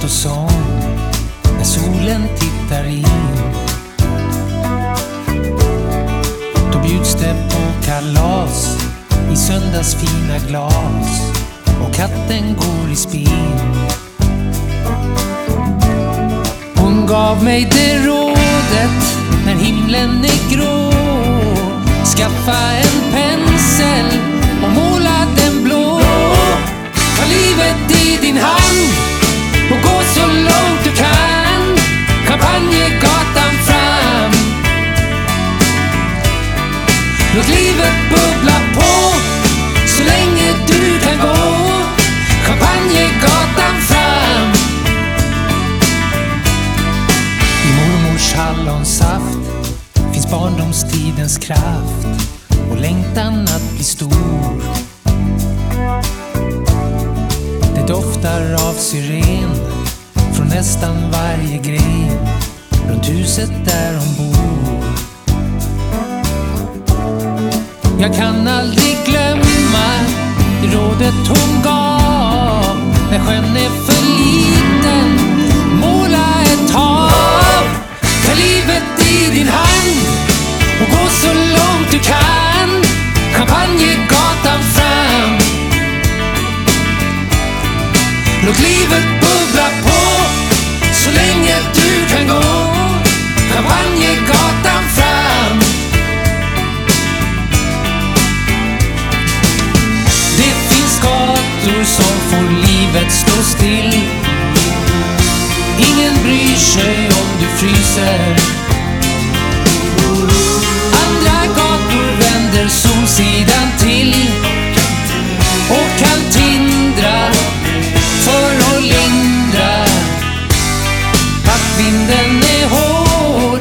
på sång när solen tittar in. Då bjuds det på kalas i söndags fina glas och katten går i spinn. Hon gav mig det rådet när himlen är grå: skaffa en pensel och måla den blå. Ta livet i din hand och gå så långt du kan. Champagnegatan fram. Låt livet bubbla på så länge du kan gå. Champagnegatan fram. I mormors hallonsaft finns barndomstidens kraft och längtan att bli stor. Det doftar av syren från nästan varje gren runt huset där hon bor. Jag kan aldrig glömma det rådet hon gav: när sjön är för liten, måla ett hav. Ta livet i din hand och gå så långt du kan. Champagnegatan fram. Låt livet bubbla på så länge du kan gå. Champagnegatan fram. Det finns gator som får livet stå still. Ingen bryr sig om du fryser. Andra gator vänder solsidan till och kan tindra för att lindra att vinden är hård.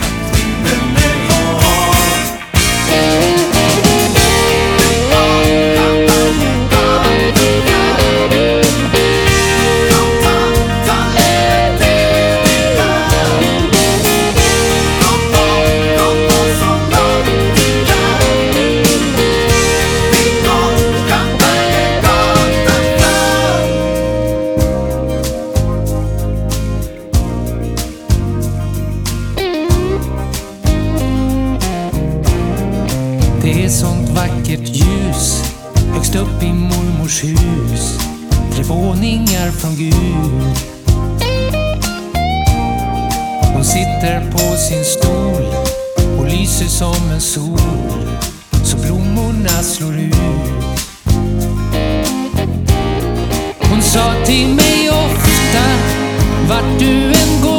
Det är sånt vackert ljus högst upp i mormors hus. 3 våningar från Gud. Hon sitter på sin stol och lyser som en sol så blommorna slår ut. Hon sa till mig ofta: vart du än går